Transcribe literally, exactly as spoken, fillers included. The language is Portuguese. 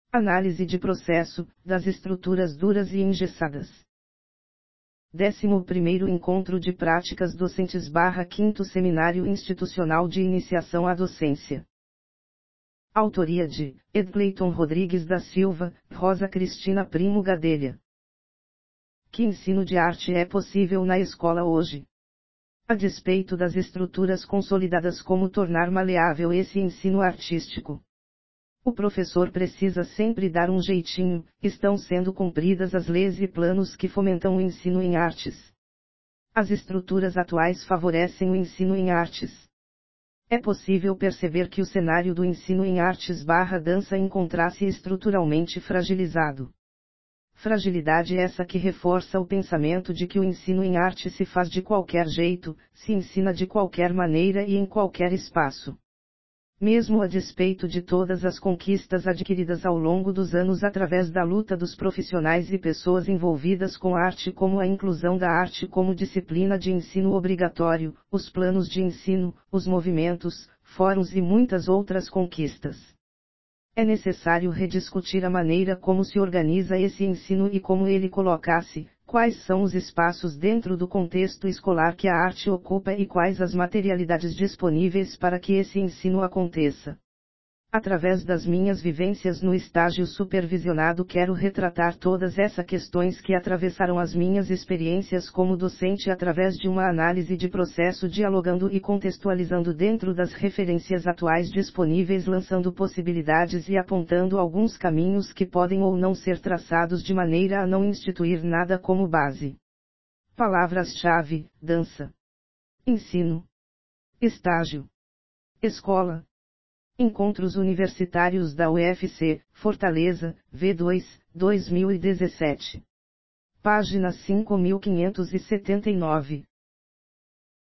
Análise de processo, das estruturas duras e engessadas. décimo primeiro Encontro de Práticas Docentes barra quinto Seminário Institucional de Iniciação à Docência. Autoria de Edcleiton Rodrigues da Silva, Rosa Cristina Primo Gadelha. Que ensino de arte é possível na escola hoje? A despeito das estruturas consolidadas, como tornar maleável esse ensino artístico? O professor precisa sempre dar um jeitinho. Estão sendo cumpridas as leis e planos que fomentam o ensino em artes. As estruturas atuais favorecem o ensino em artes. É possível perceber que o cenário do ensino em artes barra dança encontra-se estruturalmente fragilizado. Fragilidade essa que reforça o pensamento de que o ensino em arte se faz de qualquer jeito, se ensina de qualquer maneira e em qualquer espaço. Mesmo a despeito de todas as conquistas adquiridas ao longo dos anos através da luta dos profissionais e pessoas envolvidas com a arte, como a inclusão da arte como disciplina de ensino obrigatório, os planos de ensino, os movimentos, fóruns e muitas outras conquistas. É necessário rediscutir a maneira como se organiza esse ensino e como ele coloca-se, quais são os espaços dentro do contexto escolar que a arte ocupa e quais as materialidades disponíveis para que esse ensino aconteça. Através das minhas vivências no estágio supervisionado, quero retratar todas essas questões que atravessaram as minhas experiências como docente através de uma análise de processo, dialogando e contextualizando dentro das referências atuais disponíveis, lançando possibilidades e apontando alguns caminhos que podem ou não ser traçados de maneira a não instituir nada como base. Palavras-chave: dança, ensino, estágio, escola. Encontros Universitários da U F C, Fortaleza, V dois, dois mil e dezessete. Página cinco mil quinhentos e setenta e nove.